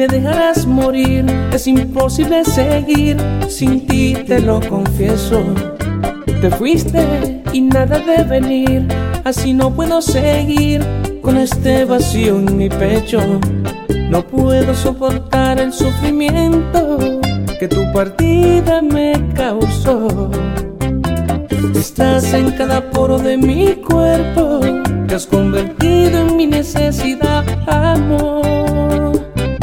me dejarás morir. Es imposible seguir sin ti, te lo confieso. Te fuiste y nada de venir, así no puedo seguir con este vacío en mi pecho. No puedo soportar el sufrimiento que tu partida me causó. Estás en cada poro de mi cuerpo, te has convertido en mi necesidad, amor.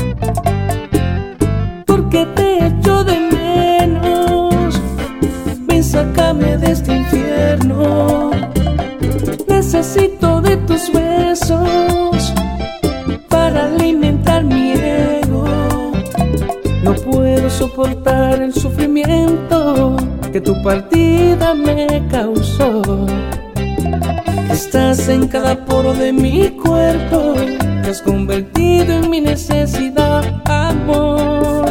Porque te echo de menos, ven, sácame de este infierno. Necesito de tus besos para alimentar mi ego. No puedo soportar el sufrimiento que tu partida me causó. Estás en cada poro de mi cuerpo, te has convertido en mi necesidad, amor.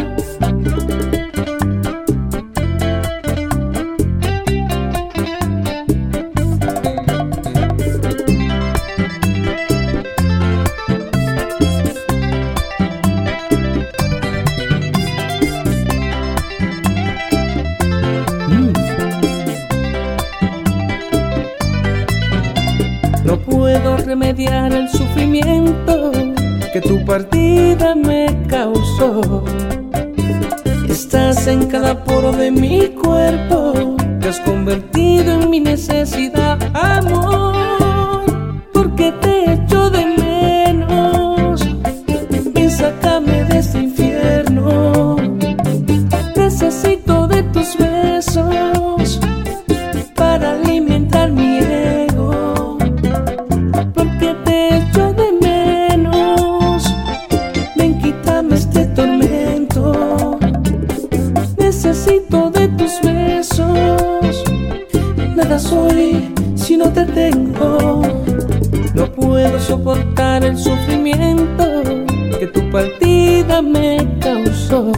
No puedo remediar el sufrimiento que tu partida me causó. Estás en cada poro de mi cuerpo, te has convertido en mi necesidad, amor. Porque te echo de menos, ven, sácame de este infierno. Necesito de tus besos para alimentar mi ego. Porque te echo de menos, ven, quítame este tormento. Necesito de tus besos, nada soy si no te tengo. No puedo soportar el sufrimiento que tu partida me causó.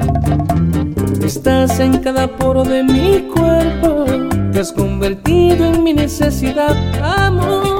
Estás en cada poro de mi cuerpo, te has convertido en mi necesidad, amor.